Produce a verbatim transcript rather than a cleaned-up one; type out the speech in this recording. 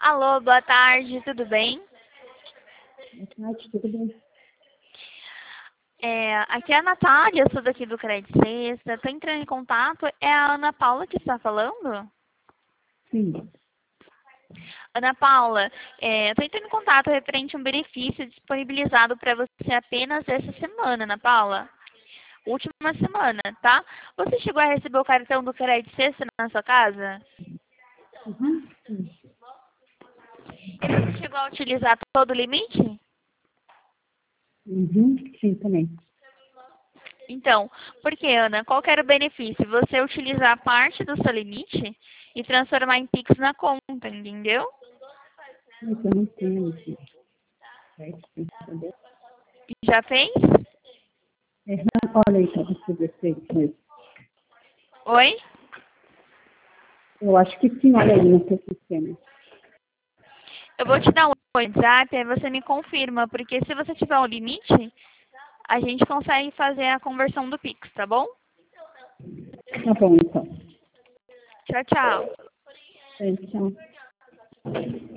Alô, boa tarde, tudo bem? Boa tarde, tudo bem? É, aqui é a Natália, eu sou daqui do Crédito Sexta. Estou entrando em contato. É a Ana Paula que está falando? Sim. Ana Paula, é, eu estou entrando em contato referente a um benefício disponibilizado para você apenas essa semana, Ana Paula. Última semana, tá? Você chegou a receber o cartão do Crédito Sexta na sua casa? Uhum. Sim. E você chegou a utilizar todo o limite? Uhum. Sim, também. Então, porque, Ana, qual que era o benefício? Você utilizar parte do seu limite e transformar em Pix na conta, entendeu? Mas eu não tenho esse certo, tem que saber. Já fez? É, não, olha aí para você ver se é isso mesmo. Oi? Eu acho que sim, olha aí no seu sistema. Eu vou te dar um WhatsApp, aí você me confirma, porque se você tiver um limite, a gente consegue fazer a conversão do Pix, tá bom? Tá bom, então. Tchau, tchau. É, tchau.